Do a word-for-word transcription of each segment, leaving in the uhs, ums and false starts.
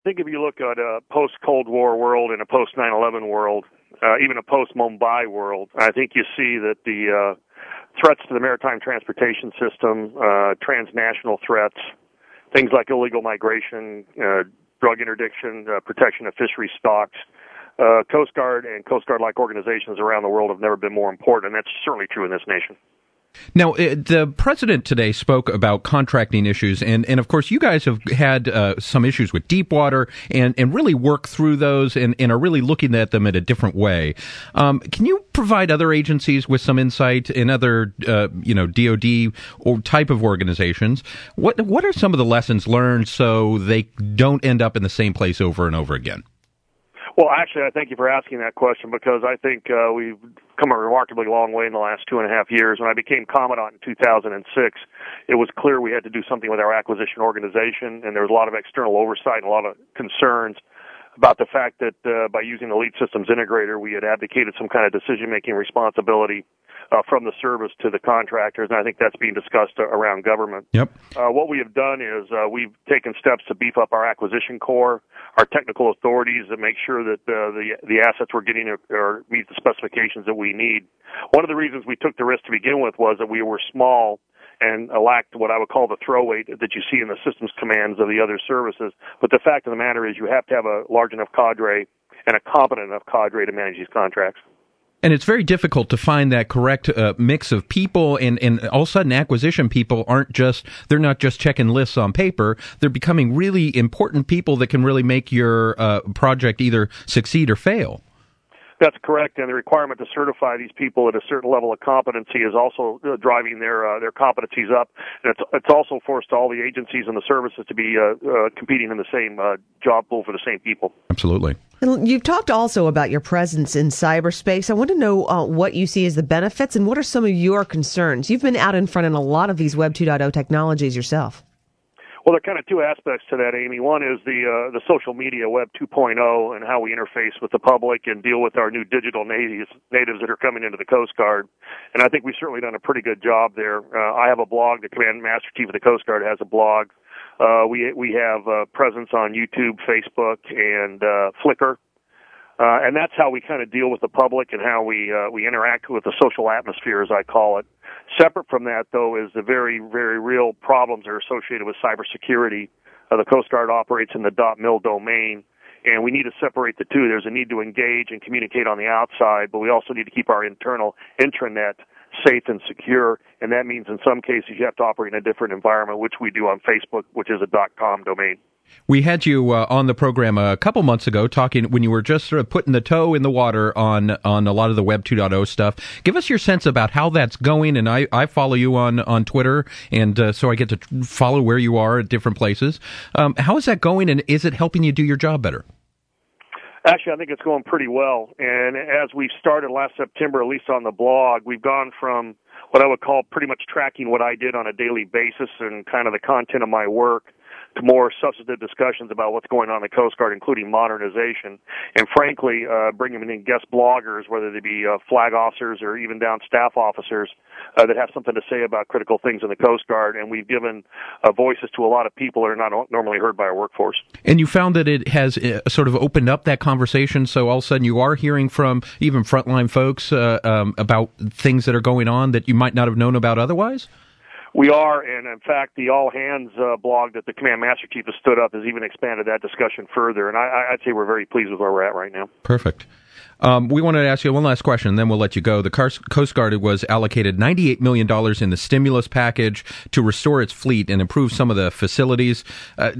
I think if you look at a post-Cold War world and a post-nine eleven world, uh, even a post-Mumbai world, I think you see that the uh, threats to the maritime transportation system, uh, transnational threats, things like illegal migration, uh, drug interdiction, uh, protection of fishery stocks, uh, Coast Guard and Coast Guard-like organizations around the world have never been more important, and that's certainly true in this nation. Now, the president today spoke about contracting issues, and, and of course, you guys have had uh, some issues with Deepwater and, and really worked through those and, and are really looking at them in a different way. Um, can you provide other agencies with some insight in other, uh, you know, D O D or type of organizations? What what are some of the lessons learned so they don't end up in the same place over and over again? Well, actually, I thank you for asking that question because I think uh, we've come a remarkably long way in the last two and a half years. When I became Commandant in two thousand six, it was clear we had to do something with our acquisition organization, and there was a lot of external oversight and a lot of concerns about the fact that uh, by using the Lead Systems Integrator, we had abdicated some kind of decision-making responsibility uh, from the service to the contractors, and I think that's being discussed uh, around government. Yep. Uh, what we have done is uh, we've taken steps to beef up our acquisition core, our technical authorities, to make sure that uh, the the assets we're getting are, are meet the specifications that we need. One of the reasons we took the risk to begin with was that we were small and lacked what I would call the throw weight that you see in the systems commands of the other services. But the fact of the matter is you have to have a large enough cadre and a competent enough cadre to manage these contracts. And it's very difficult to find that correct uh, mix of people, and, and all of a sudden acquisition people aren't just, they're not just checking lists on paper, they're becoming really important people that can really make your uh, project either succeed or fail. That's correct, and the requirement to certify these people at a certain level of competency is also uh, driving their uh, their competencies up. And it's it's also forced all the agencies and the services to be uh, uh, competing in the same uh, job pool for the same people. Absolutely. You've talked also about your presence in cyberspace. I want to know uh, what you see as the benefits and what are some of your concerns. You've been out in front in a lot of these Web two point oh technologies yourself. Well, there are kind of two aspects to that, Amy. One is the uh, the social media Web two point oh and how we interface with the public and deal with our new digital natives natives that are coming into the Coast Guard. And I think we've certainly done a pretty good job there. Uh, I have a blog. The Command Master Chief of the Coast Guard has a blog. Uh, we we have uh, presence on YouTube, Facebook, and uh, Flickr. Uh, and that's how we kind of deal with the public and how we uh, we interact with the social atmosphere, as I call it. Separate from that, though, is the very, very real problems that are associated with cybersecurity. Uh, the Coast Guard operates in the .mil domain, and we need to separate the two. There's a need to engage and communicate on the outside, but we also need to keep our internal intranet safe and secure, and that means in some cases you have to operate in a different environment, which we do on Facebook, which is a .com domain. We had you uh, on the program a couple months ago talking when you were just sort of putting the toe in the water on on a lot of the Web two point oh stuff. Give us your sense about how that's going, and I, I follow you on, on Twitter, and uh, so I get to follow where you are at different places. Um, how is that going, and is it helping you do your job better? Actually, I think it's going pretty well, and as we started last September, at least on the blog, we've gone from what I would call pretty much tracking what I did on a daily basis and kind of the content of my work to more substantive discussions about what's going on in the Coast Guard, including modernization, and frankly, uh, bringing in guest bloggers, whether they be uh, flag officers or even down staff officers uh, that have something to say about critical things in the Coast Guard, and we've given uh, voices to a lot of people that are not normally heard by our workforce. And you found that it has uh, sort of opened up that conversation, so all of a sudden you are hearing from even frontline folks uh, um, about things that are going on that you might not have known about otherwise? We are, and in fact, the All Hands uh, blog that the Command Master Chief has stood up has even expanded that discussion further, and I, I'd say we're very pleased with where we're at right now. Perfect. Um, we wanted to ask you one last question, and then we'll let you go. The Coast Guard was allocated ninety-eight million dollars in the stimulus package to restore its fleet and improve some of the facilities. Uh,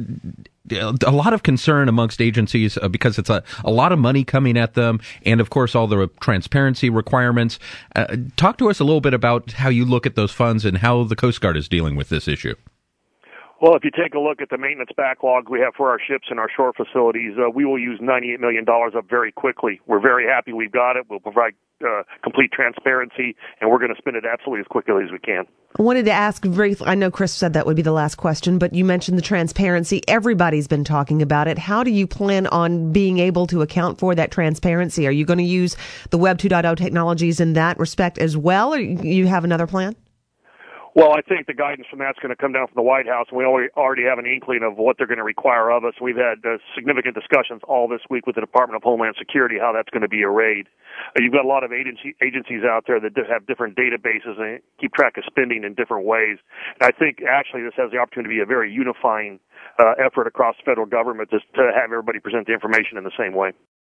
a lot of concern amongst agencies uh, because it's a, a lot of money coming at them, and of course all the transparency requirements. Uh, talk to us a little bit about how you look at those funds and how the Coast Guard is dealing with this issue. Well, if you take a look at the maintenance backlog we have for our ships and our shore facilities, uh, we will use ninety-eight million dollars up very quickly. We're very happy we've got it. We'll provide uh, complete transparency, and we're going to spend it absolutely as quickly as we can. I wanted to ask very, I know Chris said that would be the last question, but you mentioned the transparency. Everybody's been talking about it. How do you plan on being able to account for that transparency? Are you going to use the Web two point oh technologies in that respect as well, or you have another plan? Well, I think the guidance from that's going to come down from the White House, and we already have an inkling of what they're going to require of us. We've had uh, significant discussions all this week with the Department of Homeland Security, how that's going to be arrayed. Uh, you've got a lot of agency, agencies out there that have different databases and keep track of spending in different ways. And I think actually this has the opportunity to be a very unifying uh, effort across the federal government to, to have everybody present the information in the same way.